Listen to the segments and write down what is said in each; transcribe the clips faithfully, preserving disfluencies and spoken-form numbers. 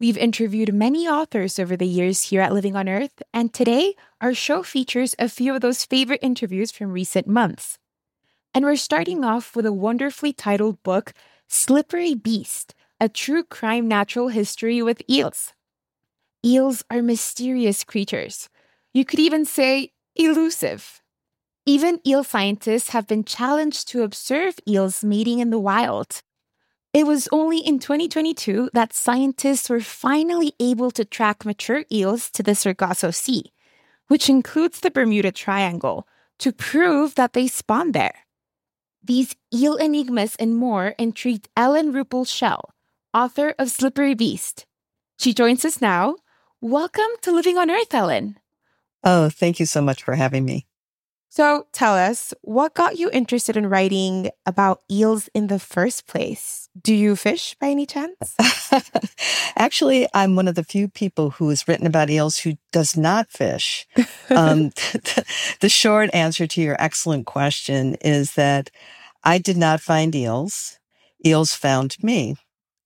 We've interviewed many authors over the years here at Living on Earth, and today our show features a few of those favorite interviews from recent months. And we're starting off with a wonderfully titled book, Slippery Beast, a true crime natural history with eels. Eels are mysterious creatures. You could even say elusive. Even eel scientists have been challenged to observe eels mating in the wild. It was only in twenty twenty-two that scientists were finally able to track mature eels to the Sargasso Sea, which includes the Bermuda Triangle, to prove that they spawned there. These eel enigmas and more intrigued Ellen Ruppel-Shell, author of Slippery Beast. She joins us now. Welcome to Living on Earth, Ellen. Oh, thank you so much for having me. So tell us, what got you interested in writing about eels in the first place? Do you fish by any chance? Actually, I'm one of the few people who has written about eels who does not fish. um, the, the short answer to your excellent question is that I did not find eels. Eels found me.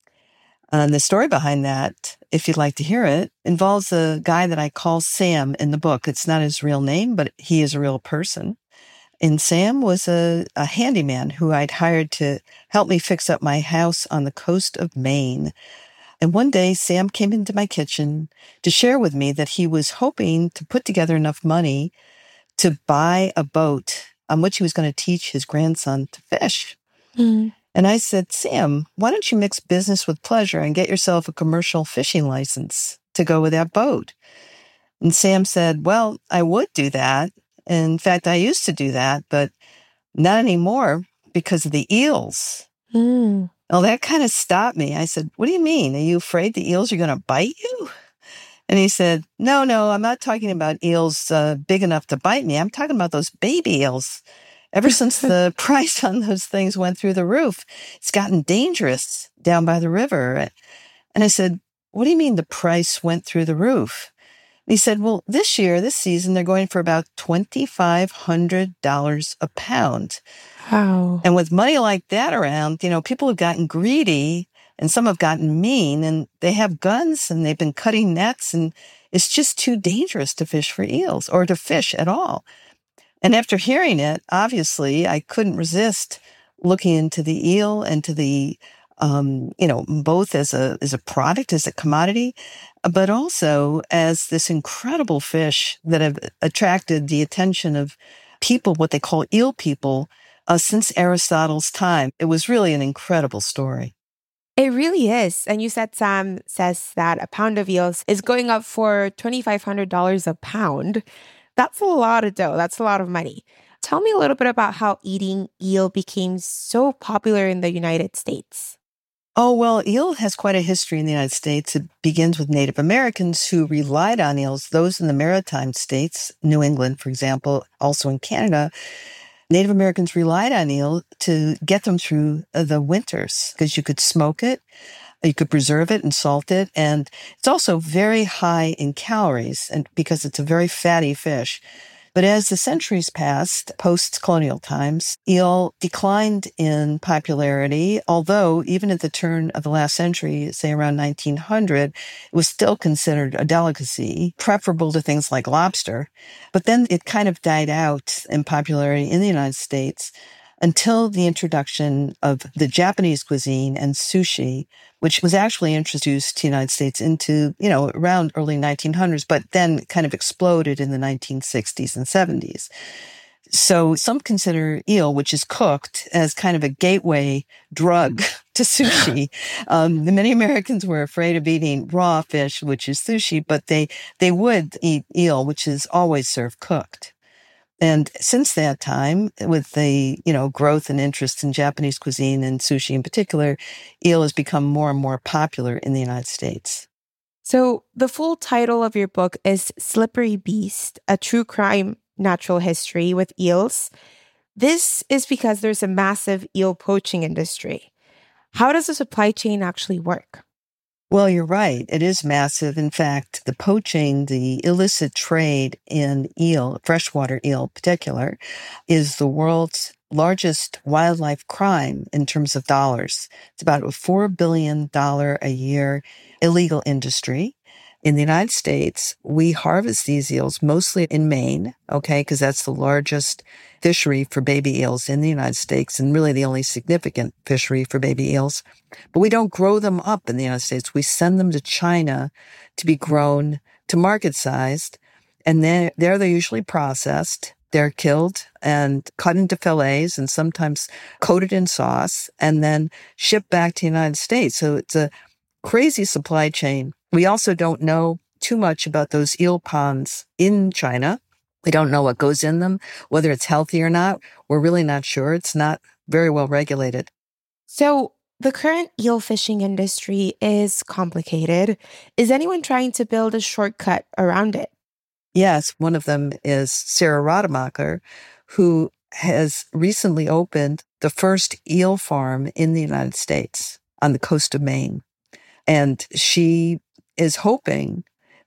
And the story behind that, if you'd like to hear it, involves a guy that I call Sam in the book. It's not his real name, but he is a real person. And Sam was a, a handyman who I'd hired to help me fix up my house on the coast of Maine. And one day, Sam came into my kitchen to share with me that he was hoping to put together enough money to buy a boat on which he was going to teach his grandson to fish. Mm. And I said, Sam, why don't you mix business with pleasure and get yourself a commercial fishing license to go with that boat? And Sam said, well, I would do that. In fact, I used to do that, but not anymore because of the eels. Mm. Well, that kind of stopped me. I said, what do you mean? Are you afraid the eels are going to bite you? And he said, no, no, I'm not talking about eels uh, big enough to bite me. I'm talking about those baby eels. Ever since the price on those things went through the roof, it's gotten dangerous down by the river. And I said, what do you mean the price went through the roof? And he said, well, this year, this season, they're going for about twenty-five hundred dollars a pound. Wow. And with money like that around, you know, people have gotten greedy and some have gotten mean and they have guns and they've been cutting nets and it's just too dangerous to fish for eels or to fish at all. And after hearing it, obviously, I couldn't resist looking into the eel and to the, um, you know, both as a as a product, as a commodity, but also as this incredible fish that have attracted the attention of people, what they call eel people, uh, since Aristotle's time. It was really an incredible story. It really is. And you said Sam says that a pound of eels is going up for twenty-five hundred dollars a pound. That's a lot of dough. That's a lot of money. Tell me a little bit about how eating eel became so popular in the United States. Oh, well, eel has quite a history in the United States. It begins with Native Americans who relied on eels, those in the maritime states, New England, for example, also in Canada. Native Americans relied on eel to get them through the winters because you could smoke it. You could preserve it and salt it. And it's also very high in calories and because it's a very fatty fish. But as the centuries passed, post-colonial times, eel declined in popularity, although even at the turn of the last century, say around nineteen hundred, it was still considered a delicacy, preferable to things like lobster. But then it kind of died out in popularity in the United States until the introduction of the Japanese cuisine and sushi, which was actually introduced to the United States into, you know, around early nineteen hundreds, but then kind of exploded in the nineteen sixties and seventies. So some consider eel, which is cooked, as kind of a gateway drug to sushi. Um, the many Americans were afraid of eating raw fish, which is sushi, but they, they would eat eel, which is always served cooked. And since that time, with the, you know, growth and interest in Japanese cuisine and sushi in particular, eel has become more and more popular in the United States. So the full title of your book is Slippery Beast, a true crime natural history with eels. This is because there's a massive eel poaching industry. How does the supply chain actually work? Well, you're right. It is massive. In fact, the poaching, the illicit trade in eel, freshwater eel in particular, is the world's largest wildlife crime in terms of dollars. It's about a four billion dollars a year illegal industry. In the United States, we harvest these eels mostly in Maine, okay, because that's the largest fishery for baby eels in the United States and really the only significant fishery for baby eels. But we don't grow them up in the United States. We send them to China to be grown to market sized. And then there they're usually processed. They're killed and cut into fillets and sometimes coated in sauce and then shipped back to the United States. So it's a crazy supply chain. We also don't know too much about those eel ponds in China. We don't know what goes in them, whether it's healthy or not. We're really not sure. It's not very well regulated. So the current eel fishing industry is complicated. Is anyone trying to build a shortcut around it? Yes, one of them is Sarah Rademacher, who has recently opened the first eel farm in the United States on the coast of Maine. And she is hoping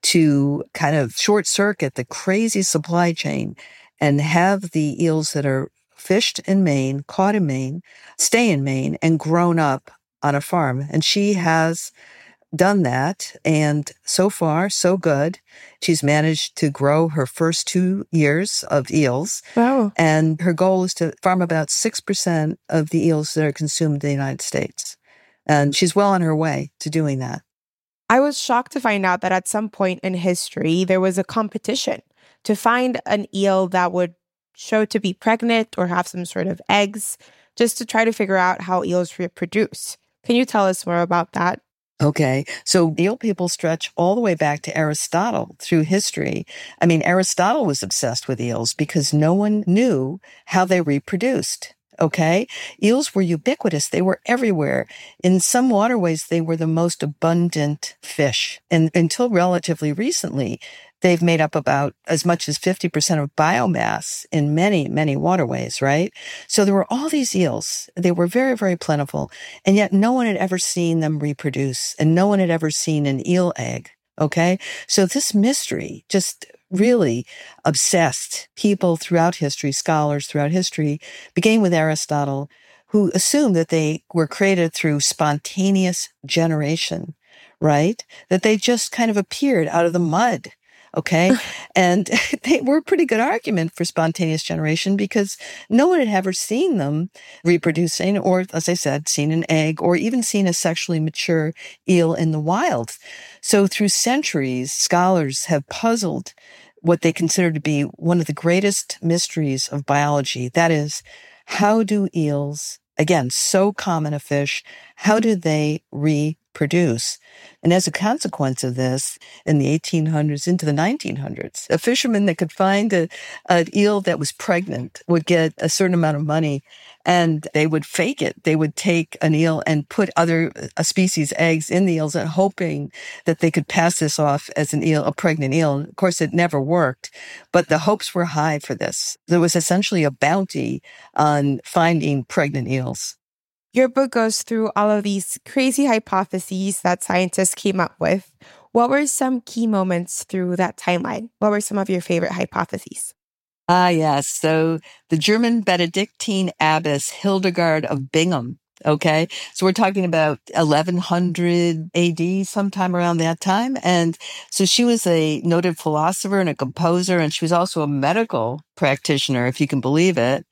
to kind of short circuit the crazy supply chain and have the eels that are fished in Maine, caught in Maine, stay in Maine and grown up on a farm. And she has done that. And so far, so good. She's managed to grow her first two years of eels. Wow. And her goal is to farm about six percent of the eels that are consumed in the United States. And she's well on her way to doing that. I was shocked to find out that at some point in history, there was a competition to find an eel that would show to be pregnant or have some sort of eggs, just to try to figure out how eels reproduce. Can you tell us more about that? Okay, so eel people stretch all the way back to Aristotle through history. I mean, Aristotle was obsessed with eels because no one knew how they reproduced. Okay. Eels were ubiquitous. They were everywhere. In some waterways, they were the most abundant fish. And until relatively recently, they've made up about as much as fifty percent of biomass in many, many waterways, right? So there were all these eels. They were very, very plentiful. And yet no one had ever seen them reproduce and no one had ever seen an eel egg. Okay. So this mystery just really obsessed people throughout history, scholars throughout history, began with Aristotle, who assumed that they were created through spontaneous generation, right? That they just kind of appeared out of the mud. Okay. And they were a pretty good argument for spontaneous generation because no one had ever seen them reproducing or, as I said, seen an egg or even seen a sexually mature eel in the wild. So through centuries, scholars have puzzled what they consider to be one of the greatest mysteries of biology. That is, how do eels, again, so common a fish, how do they reproduce? And as a consequence of this, in the eighteen hundreds into the nineteen hundreds, a fisherman that could find a, an eel that was pregnant would get a certain amount of money and they would fake it. They would take an eel and put other a species eggs in the eels and hoping that they could pass this off as an eel, a pregnant eel. And of course, it never worked, but the hopes were high for this. There was essentially a bounty on finding pregnant eels. Your book goes through all of these crazy hypotheses that scientists came up with. What were some key moments through that timeline? What were some of your favorite hypotheses? Ah, yes. So the German Benedictine abbess Hildegard of Bingen. Okay. So we're talking about eleven hundred A D, sometime around that time. And so she was a noted philosopher and a composer, and she was also a medical practitioner, if you can believe it.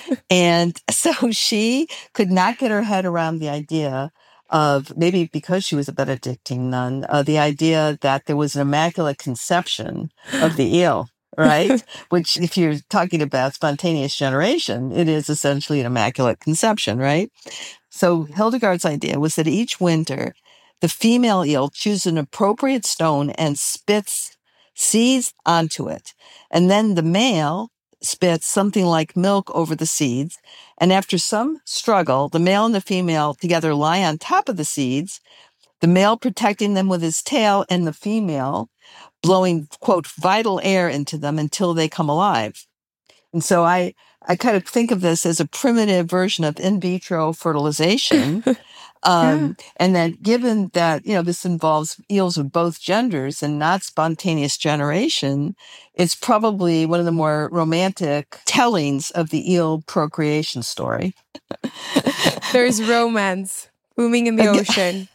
And so she could not get her head around the idea of, maybe because she was a Benedictine nun, uh, the idea that there was an immaculate conception of the eel. Right? Which, if you're talking about spontaneous generation, it is essentially an immaculate conception, right? So Hildegard's idea was that each winter, the female eel chooses an appropriate stone and spits seeds onto it. And then the male spits something like milk over the seeds. And after some struggle, the male and the female together lie on top of the seeds, the male protecting them with his tail and the female blowing, quote, vital air into them until they come alive. And so I, I kind of think of this as a primitive version of in vitro fertilization, Um, yeah. And then given that, you know, this involves eels of both genders and not spontaneous generation, it's probably one of the more romantic tellings of the eel procreation story. There's romance booming in the ocean.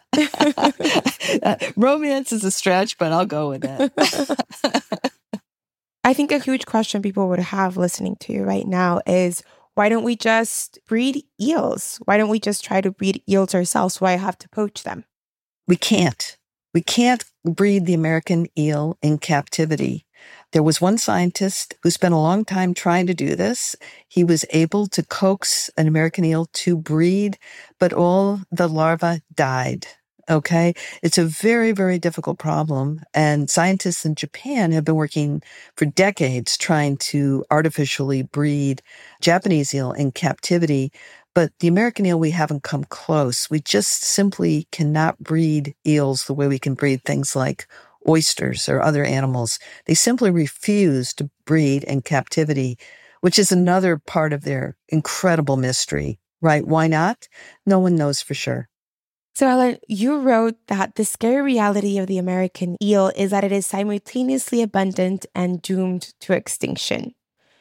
uh, romance is a stretch, but I'll go with it. I think a huge question people would have listening to you right now is, why don't we just breed eels? Why don't we just try to breed eels ourselves? Why have to poach them? We can't. We can't breed the American eel in captivity. There was one scientist who spent a long time trying to do this. He was able to coax an American eel to breed, but all the larvae died. Okay. It's a very, very difficult problem. And scientists in Japan have been working for decades trying to artificially breed Japanese eel in captivity. But the American eel, we haven't come close. We just simply cannot breed eels the way we can breed things like oysters or other animals. They simply refuse to breed in captivity, which is another part of their incredible mystery, right? Why not? No one knows for sure. So, Ellen, you wrote that the scary reality of the American eel is that it is simultaneously abundant and doomed to extinction.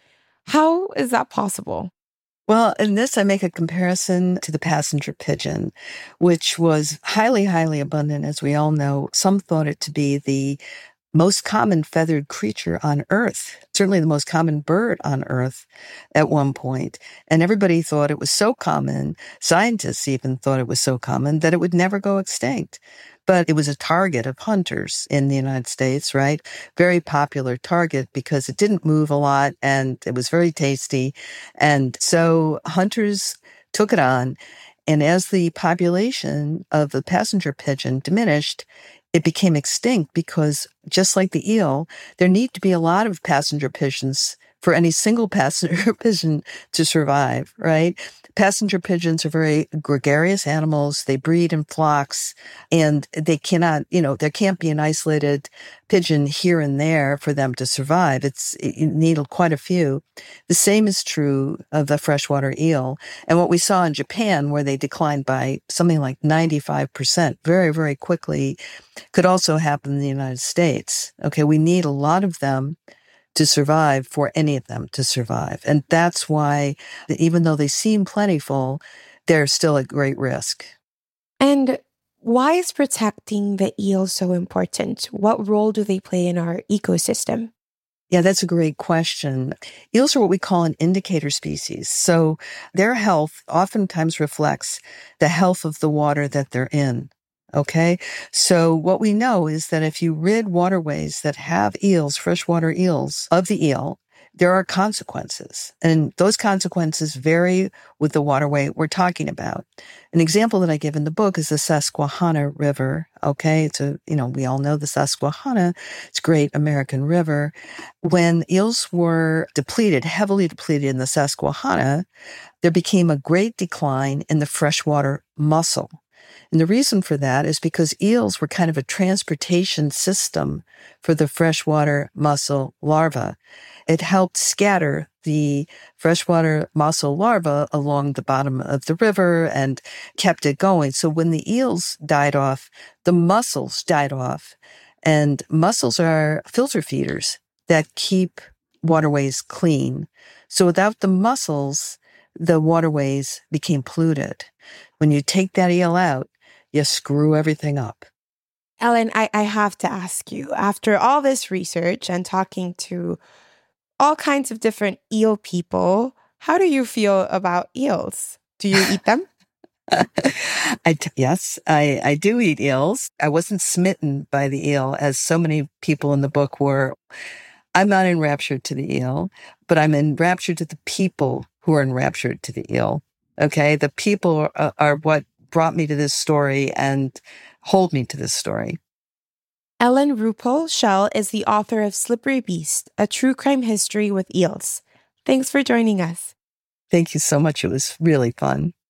How is that possible? Well, in this, I make a comparison to the passenger pigeon, which was highly, highly abundant, as we all know. Some thought it to be the most common feathered creature on Earth, certainly the most common bird on Earth at one point. And everybody thought it was so common, scientists even thought it was so common, that it would never go extinct. But it was a target of hunters in the United States, right? Very popular target because it didn't move a lot and it was very tasty. And so hunters took it on. And as the population of the passenger pigeon diminished, it became extinct because, just like the eel, there need to be a lot of passenger pigeons for any single passenger pigeon to survive, right? Passenger pigeons are very gregarious animals. They breed in flocks, and they cannot, you know, there can't be an isolated pigeon here and there for them to survive. It's, you need quite a few. The same is true of the freshwater eel. And what we saw in Japan, where they declined by something like ninety-five percent very, very quickly, could also happen in the United States. Okay, we need a lot of them to survive for any of them to survive. And that's why, even though they seem plentiful, they're still at great risk. And why is protecting the eel so important? What role do they play in our ecosystem? Yeah, that's a great question. Eels are what we call an indicator species. So their health oftentimes reflects the health of the water that they're in. Okay. So what we know is that if you rid waterways that have eels, freshwater eels, of the eel, there are consequences. And those consequences vary with the waterway we're talking about. An example that I give in the book is the Susquehanna River. Okay. It's a, you know, we all know the Susquehanna. It's a great American river. When eels were depleted, heavily depleted in the Susquehanna, there became a great decline in the freshwater mussel. And the reason for that is because eels were kind of a transportation system for the freshwater mussel larva. It helped scatter the freshwater mussel larva along the bottom of the river and kept it going. So when the eels died off, the mussels died off. And mussels are filter feeders that keep waterways clean. So without the mussels, the waterways became polluted. When you take that eel out, you screw everything up. Ellen, I, I have to ask you, after all this research and talking to all kinds of different eel people, how do you feel about eels? Do you eat them? I t- yes, I, I do eat eels. I wasn't smitten by the eel as so many people in the book were. I'm not enraptured to the eel, but I'm enraptured to the people who are enraptured to the eel. Okay, the people are, are what brought me to this story and hold me to this story. Ellen Ruppel-Shell is the author of Slippery Beast, a true crime history with eels. Thanks for joining us. Thank you so much. It was really fun.